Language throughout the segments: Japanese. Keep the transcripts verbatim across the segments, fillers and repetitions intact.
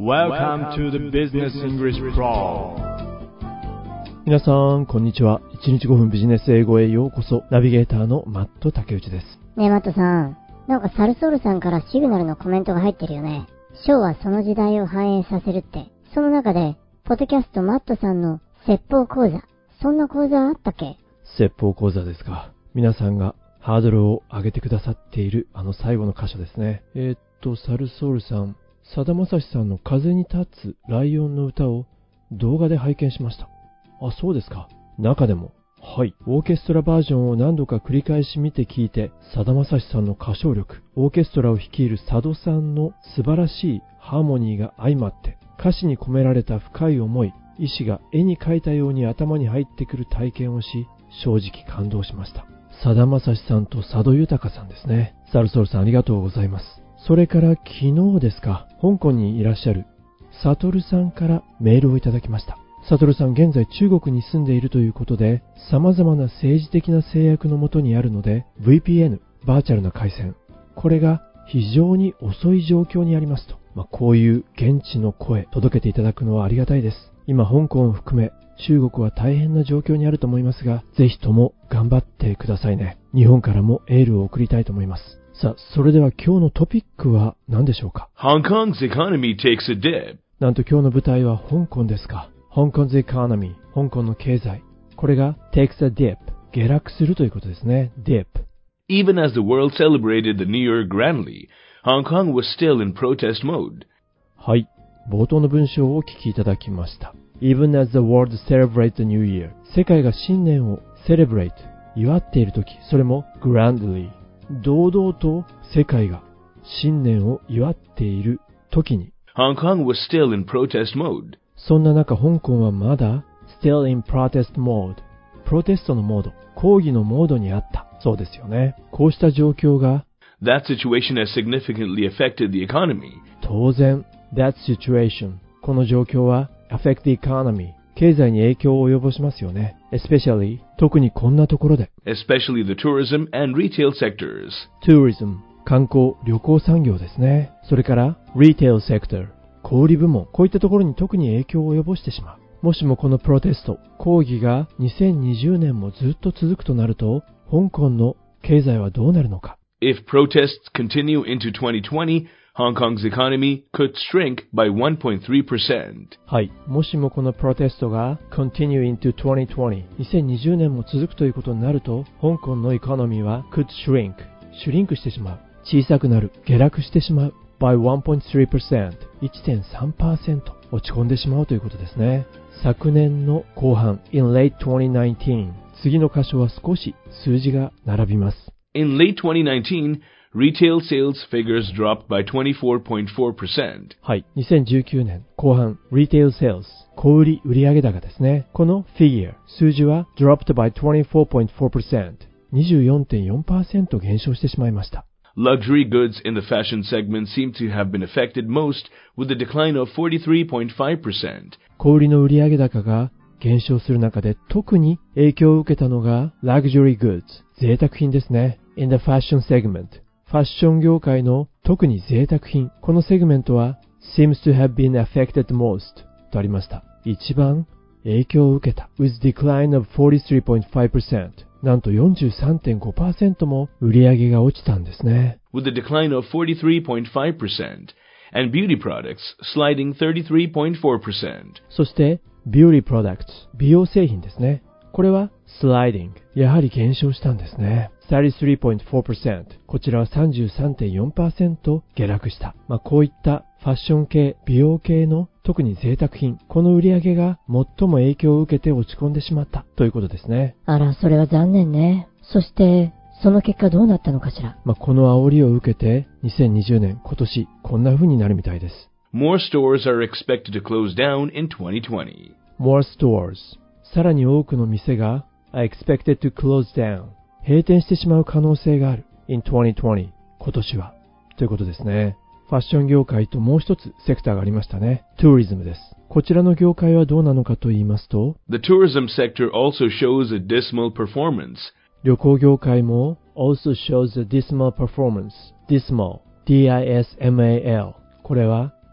Welcome to the Business English Pro。 皆さんこんにちは。いちにちごふんビジネス英語へようこそ。ナビゲーターのマット竹内です。 ねえマットさん、なんかサルソールさんからシグナルのコメントが入ってるよね。ショーはその時代を反映させるって。その中でポッドキャストマットさんの説法講座、そんな講座あったっけ？ 説法講座ですか。皆さんがハードルを上げてくださっているあの最後の箇所ですね。えー、っとサルソールさん、さだまさしさんの風に立つライオンの歌を動画で拝見しました。あ、そうですか。中でも、はい、オーケストラバージョンを何度か繰り返し見て聞いて、さだまさしさんの歌唱力、オーケストラを率いる佐渡さんの素晴らしいハーモニーが相まって、歌詞に込められた深い思い、意志が絵に描いたように頭に入ってくる体験をし、正直感動しました。さだまさしさんと佐渡豊さんですね。サルソールさんありがとうございます。それから昨日ですか、香港にいらっしゃるサトルさんからメールをいただきました。サトルさん現在中国に住んでいるということで、様々な政治的な制約のもとにあるので ブイピーエヌ バーチャルな回線、これが非常に遅い状況にありますと、まあ、こういう現地の声届けていただくのはありがたいです。今香港を含め中国は大変な状況にあると思いますが、ぜひとも頑張ってくださいね。日本からもエールを送りたいと思います。さあ、それでは今日のトピックは何でしょうか？ Hong Kong's economy takes a dip。 なんと今日の舞台は香港ですか。香港 the economy、 香港の経済、これが takes a dip、 下落するということですね。 dip。 Even as the world celebrated the New Year grandly, Hong Kong was still in protest mode。 はい、冒頭の文章をお聞きいただきました。 Even as the world celebrates the New Year、 世界が新年を celebrate、 祝っているとき、それも grandly、堂々と世界が新年を祝っている時に、 Hong Kong was still in protest mode。 そんな中香港はまだ still in protest mode、 プロテストのモード、抗議のモードにあった。そうですよね。こうした状況が That situation has significantly affected the economy。 当然 that situation、 この状況は affect the economy、経済に影響を及ぼしますよね。especially、 特にこんなところで。 especially the tourism and retail sectors。 tourism、 観光・旅行産業ですね。それから retail sector、 小売部門、こういったところに特に影響を及ぼしてしまう。もしもこのプロテスト、抗議がにせんにじゅうねんもずっと続くとなると、香港の経済はどうなるのか。 If protests continue into twenty twenty, Hong Kong's economy could shrink by one point three percent。 はい、もしもこのプロテストが continue into twenty twenty、 にせんにじゅうねんも続くということになると、香港のエコノミーは could shrink、 シュリンクしてしまう、小さくなる、下落してしまう by one point three percent、 いってんさんパーセント 落ち込んでしまうということですね。昨年の後半 in late twenty nineteen、 次の箇所は少し数字が並びます。 In late twenty nineteen, retail sales figures dropped by twenty-four point four percent。 はい、にせんじゅうきゅうねん後半 retail sales、 小売売上高ですね。この figure、 数字は dropped by twenty-four point four percent、 にじゅうよんてんよんパーセント 減少してしまいました。 Luxury goods in the fashion segment seem to have been affected most, with a decline of forty-three point five percent。 小売の売上高が減少する中で特に影響を受けたのが luxury goods、 贅沢品ですね。 in the fashion segment、ファッション業界の特に贅沢品、このセグメントは seems to have been affected most とありました。一番影響を受けた with decline of forty-three point five percent、 なんと よんじゅうさんてんごパーセント も売上が落ちたんですね。 with a decline of forty-three point five percent and beauty products sliding thirty-three point four percent。 そして beauty products、 美容製品ですね。これは sliding、 やはり減少したんですね。thirty-three point four percent、 こちらは さんじゅうさんてんよんパーセント 下落した。まあ、こういったファッション系、美容系の特に贅沢品、この売り上げが最も影響を受けて落ち込んでしまったということですね。 あら、それは残念ね。そしてその結果どうなったのかしら。 まあ、この煽りを受けてにせんにじゅうねん、今年こんな風になるみたいです。 More stores are expected to close down in twenty twenty。 More stores、 さらに多くの店が are expected to close down、閉店してしまう可能性がある in twenty twenty、 今年はということですね。ファッション業界ともう一つセクターがありましたね。トゥーリズムです。こちらの業界はどうなのかと言いますと、 The tourism sector also shows a dismal performance。 旅行業界も also shows a dismal performance。 dismal、 D I S M A L、 これは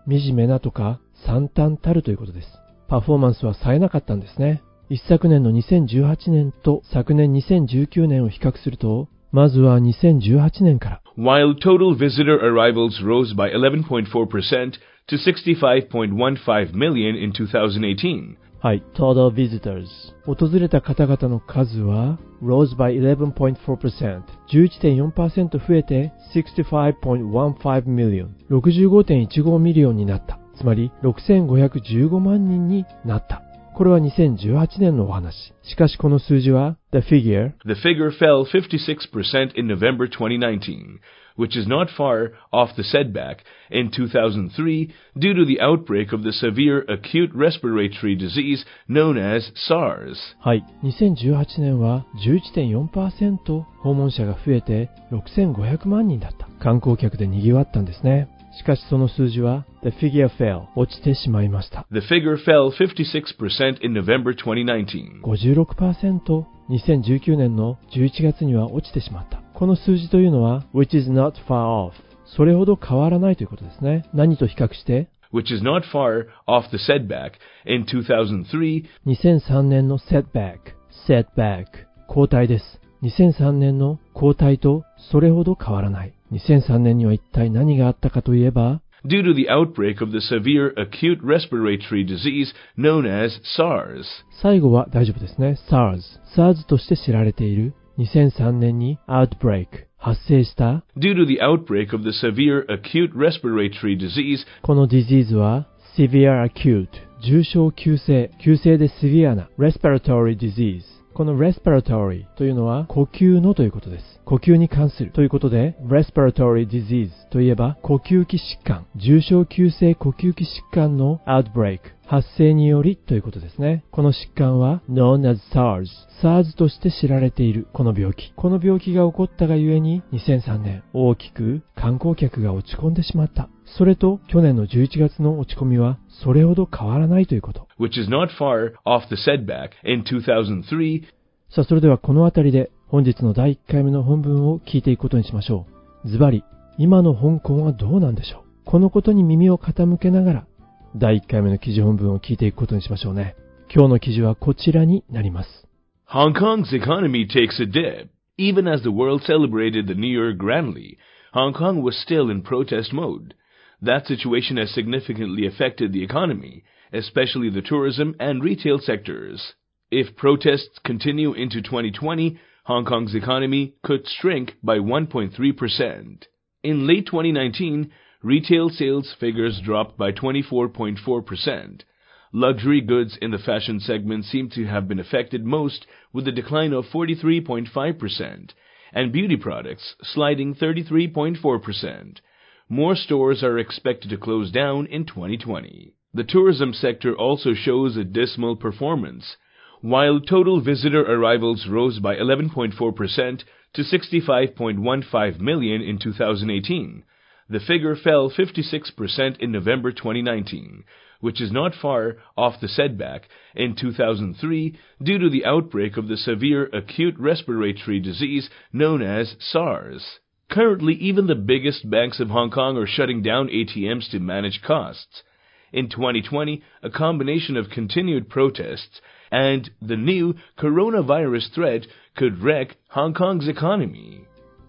惨めなとか惨憺たるということです。パフォーマンスは冴えなかったんですね。一昨年のにせんじゅうはちねんと昨年にせんじゅうきゅうねんを比較すると、まずはにせんじゅうはちねんから。 While total visitor arrivals rose by eleven point four percent to sixty-five point one five million in twenty eighteen. はい、total visitors。訪れた方々の数は rose by eleven point four percent。じゅういちてんよんパーセント 増えて sixty-five point one five million。ろくじゅうごてんいちごミリオンになった。つまりろくせんごひゃくじゅうごまんにんになった。これはにせんじゅうはちねんのお話。しかしこの数字は the figure The figure fell fifty-six percent in November twenty nineteen, which is not far off the setback in two thousand three due to the outbreak of the severe acute respiratory disease known as SARS. はい、にせんじゅうはちねんは じゅういちてんよんパーセント 訪問者が増えてろくせんごひゃくまんにんだった。観光客で賑わったんですね。しかしその数字は The figure fell 落ちてしまいました。 The figure fell fifty-six percent in November twenty nineteen. ごじゅうろくパーセント にせんじゅうきゅうねんのじゅういちがつには落ちてしまった。この数字というのは which is not far off それほど変わらないということですね。何と比較して which is not far off the setback in two thousand three. にせんさんねんの setback setback 後退です。にせんさんねんの後退とそれほど変わらない。にせんさんねんには一体何があったかといえば due to the outbreak of the severe acute respiratory disease known as SARS. 最後は大丈夫ですね。SARS。SARS として知られているにせんさんねんに outbreak 発生した due to the outbreak of the severe acute respiratory disease. この disease は severe acute 重症急性急性で severe な respiratory disease。この respiratory というのは呼吸のということです。呼吸に関するということで respiratory disease といえば呼吸器疾患、重症急性呼吸器疾患の outbreak 発生によりということですね。この疾患は known as SARS SARS として知られているこの病気。この病気が起こったがゆえににせんさんねん大きく観光客が落ち込んでしまった。それと去年のじゅういちがつの落ち込みはそれほど変わらないということ。 which is not far off the setback in two thousand three. さあそれではこのあたりで本日のだいいっかいめの本文を聞いていくことにしましょう。ズバリ、今の香港はどうなんでしょう。このことに耳を傾けながらだいいっかいめの記事本文を聞いていくことにしましょうね。今日の記事はこちらになります。 Hong Kong's economy takes a dip. Even as the world celebrated the New Year grandly, Hong Kong was still in protest mode. That situation has significantly affected the economy, especially the tourism and retail sectors. If protests continue into twenty twenty, Hong Kong's economy could shrink by one point three percent. In late twenty nineteen, retail sales figures dropped by twenty-four point four percent. Luxury goods in the fashion segment seem to have been affected most, with a decline of forty-three point five percent, and beauty products sliding thirty-three point four percent. More stores are expected to close down in twenty twenty. The tourism sector also shows a dismal performance. While total visitor arrivals rose by eleven point four percent to sixty-five point one five million in two thousand eighteen, the figure fell fifty-six percent in November twenty nineteen, which is not far off the setback in two thousand three due to the outbreak of the severe acute respiratory disease known as SARS. Currently, even the biggest banks of Hong Kong are shutting down A T Ms to manage costs. In twenty twenty, a combination of continued protests and the new coronavirus threat could wreck Hong Kong's economy.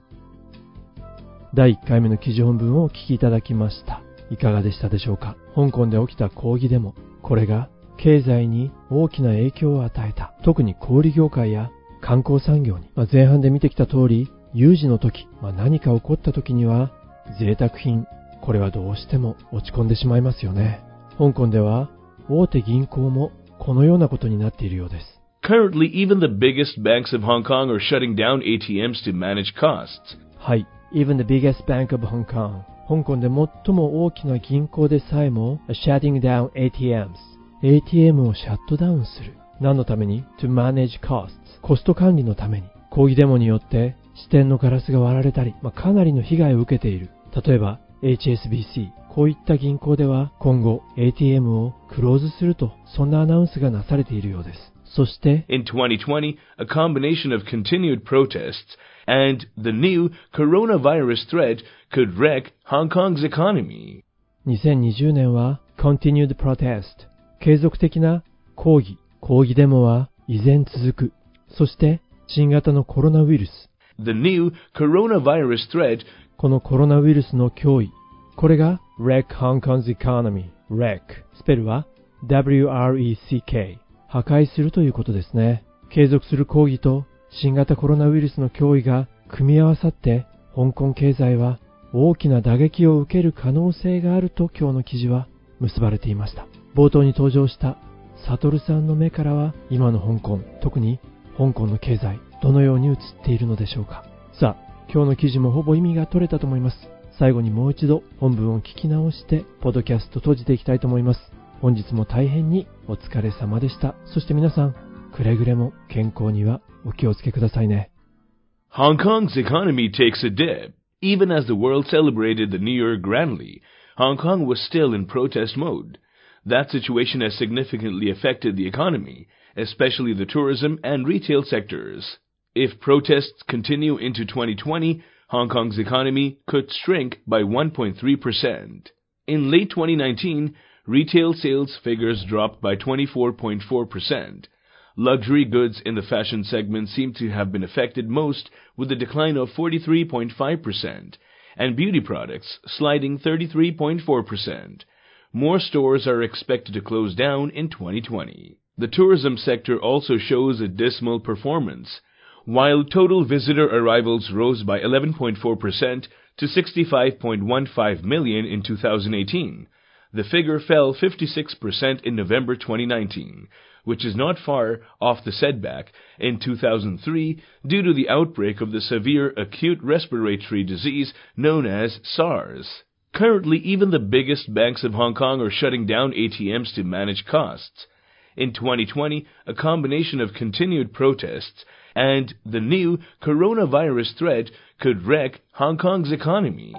だいいっかいめの記事本文をお聞きいただきました。いかがでしたでしょうか。香港で起きた抗議デモ、これが経済に大きな影響を与えた。特に小売業界や観光産業に、まあ、前半で見てきた通り、有事の時、まあ、何か起こった時には贅沢品、これはどうしても落ち込んでしまいますよね。香港では大手銀行もこのようなことになっているようです。 Currently, even the biggest banks of Hong Kong are shutting down A T Ms to manage costs. はい、even the biggest bank of Hong Kong。香港で最も大きな銀行でさえも shutting down A T Ms。エーティーエム をシャットダウンする。何のために ?to manage costs。コスト管理のために。抗議デモによって支店のガラスが割られたり、まあ、かなりの被害を受けている。例えば エイチエスビーシー。こういった銀行では今後 エーティーエム をクローズすると、そんなアナウンスがなされているようです。そして In twenty twenty, a combination of continued protests and the new coronavirus threat could wreck Hong Kong's economy. にせんにじゅうねんは Continued Protest、継続的な抗議、抗議デモは依然続く。そして新型のコロナウイルス。 The new coronavirus threat、 このコロナウイルスの脅威。これが Wreck Hong Kong's Economy。Wreck。スペルは ダブリューアールイーシーケー。破壊するということですね。継続する抗議と新型コロナウイルスの脅威が組み合わさって、香港経済は大きな打撃を受ける可能性があると今日の記事は結ばれていました。冒頭に登場したサトルさんの目からは今の香港、特に香港の経済、どのように映っているのでしょうか。さあ、今日の記事もほぼ意味が取れたと思います。最後にもう一度本文を聞き直してポッドキャスト閉じていきたいと思います。本日も大変にお疲れ様でした。そして皆さん、くれぐれも健康にはお気をつけくださいね。 Hong Kong's economy takes a dip. Even as the world celebrated the New Year grandly, Hong Kong was still in protest mode. That situation has significantly affected the economy, especially the tourism and retail sectors. If protests continue into twenty twenty, Hong Kong's economy could shrink by one point three percent. In late twenty nineteen, retail sales figures dropped by twenty-four point four percent. Luxury goods in the fashion segment seem to have been affected most, with a decline of forty-three point five percent, and beauty products sliding thirty-three point four percent. More stores are expected to close down in twenty twenty. The tourism sector also shows a dismal performance. While total visitor arrivals rose by eleven point four percent to sixty-five point one five million in two thousand eighteen, the figure fell fifty-six percent in November twenty nineteen, which is not far off the setback in two thousand three due to the outbreak of the severe acute respiratory disease known as SARS. Currently, even the biggest banks of Hong Kong are shutting down A T Ms to manage costs. In twenty twenty, a combination of continued protests and the new coronavirus threat could wreck Hong Kong's economy.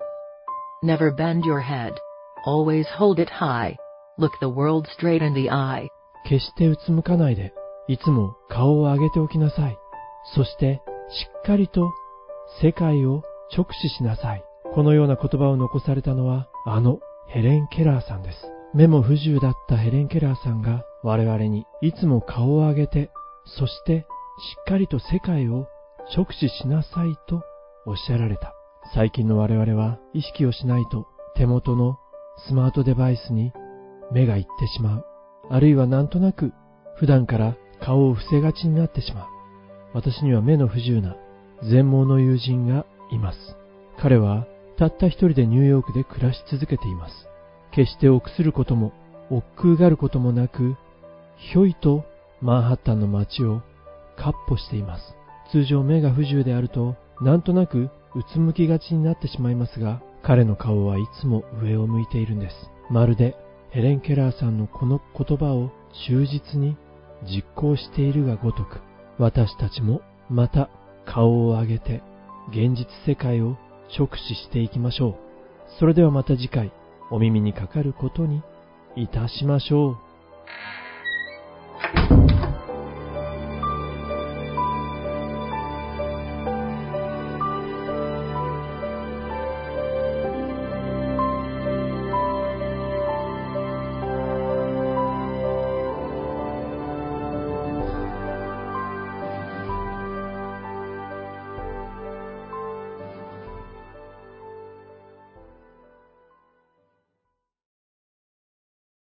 Never bend your head. Always hold it high. Look the world straight in the eye. 決してうつむかないで、いつも顔を上げておきなさい。そして、しっかりと世界を直視しなさい。このような言葉を残されたのは、あのヘレン・ケラーさんです。目も不自由だったヘレン・ケラーさんが我々にいつも顔を上げて、そしてしっかりと世界を直視しなさいとおっしゃられた。最近の我々は意識をしないと手元のスマートデバイスに目がいってしまう。あるいはなんとなく普段から顔を伏せがちになってしまう。私には目の不自由な全盲の友人がいます。彼はたった一人でニューヨークで暮らし続けています。決して臆することも億劫がることもなく、ひょいとマンハッタンの街を闊歩しています。通常目が不自由であるとなんとなくうつむきがちになってしまいますが、彼の顔はいつも上を向いているんです。まるでヘレン・ケラーさんのこの言葉を忠実に実行しているがごとく、私たちもまた顔を上げて現実世界を直視していきましょう。それではまた次回お耳にかかることにいたしましょう。